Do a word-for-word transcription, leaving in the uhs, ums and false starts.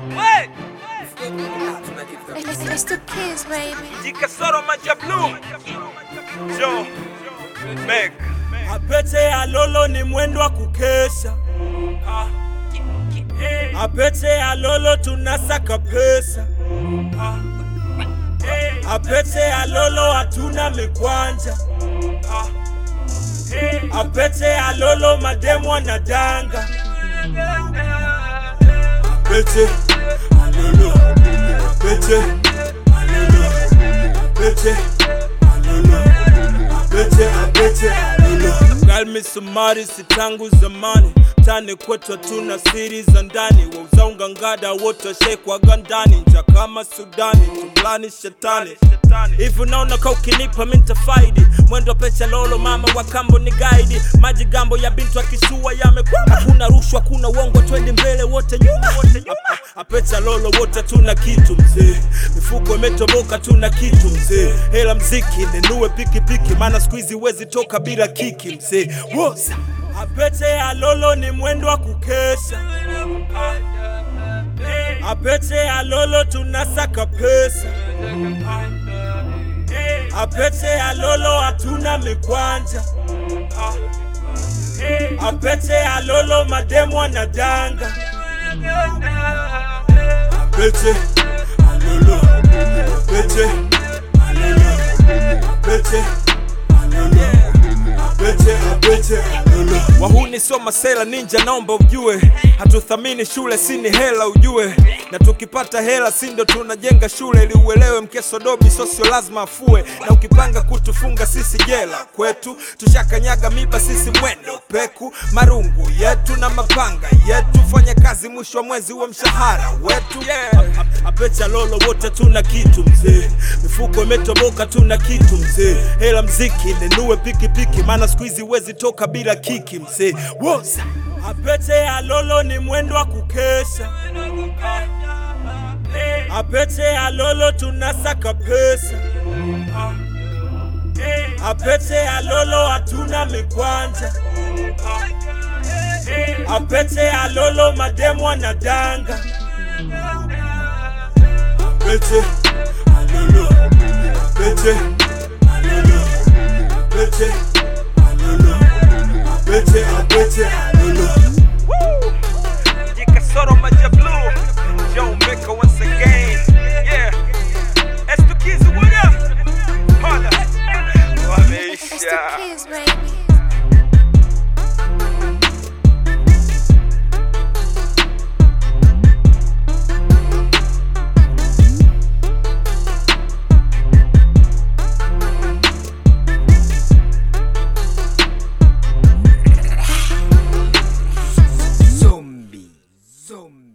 Wait. It's, it's the kids, baby. Jikasoro Majablu. Joe. Meg. Apete ya lolo ni mwendo wa kukesha. Apete ya lolo tunasaka pesa. Apete ya lolo hatuna mikwanja. Apete ya lolo mademu wanadanga. Apete ya lolo, apete ya lolo, apete ya lolo, apete, apete ya lolo. Galmi sumari si tangu zamani, tani kwetu tuna siri za ndani. Wauza ungangada wote shekwa gandani, nja kama Sudani, tumlani shetani. Hivu naona ka ukinipa minta faidi, mwendo pecha lolo mama wa kambo ni guide. Maji gambo ya bintu akishua yamekwama, hakuna rushwa kuna uongo, twende mbele wote nyuma. Apecha lolo wote tuna kitu mzee, mifuko imetoboka tuna kitu mzee. Hela mziki nenue piki piki, maana squeezy wezi toka bila kiki mzee. Woza apete ya lolo ni mwendo wa kukesha. Apete ya lolo tunasaka pesa. Apete ya lolo hatuna mikwanja. Apete ya lolo mademu wanadanga. Apete ya lolo, apete ya lolo, apete ya lolo, apete, apete ya lolo. Wahuni sio masela ninja, naomba ujue, hatuthamini shule sini hela ujue. Na tukipata hela sindo tunajenga shule, ili uelewe mkeso dobi sosio lazima afue. Na ukipanga kutufunga sisi jela kwetu, tushakanyaga miba sisi mwendo peku. Marungu yetu na mapanga yetu, fanya kazi mwisho wa mwezi wa mshahara wetu, yeah. Apecha lolo wote tuna kitu mzee, mifuko imetoboka tuna kitu mzee. Hela mziki nenue piki piki, maana squeezy wezi toka bila kiki mzee. Woza apete ya lolo ni mwendo wa kukesha. Apete ya lolo tunasaka pesa. Apete ya lolo hatuna mikwanja. Apete ya lolo mademu wanadanga. Apete ya lolo, apete ya lolo, apete ya lolo, apete, apete ya lolo. Jikasoro Majablu. Joe Mecca once again. Yeah. It's the kids, what up? Holla. It's the kids, baby. Zombie, zombie.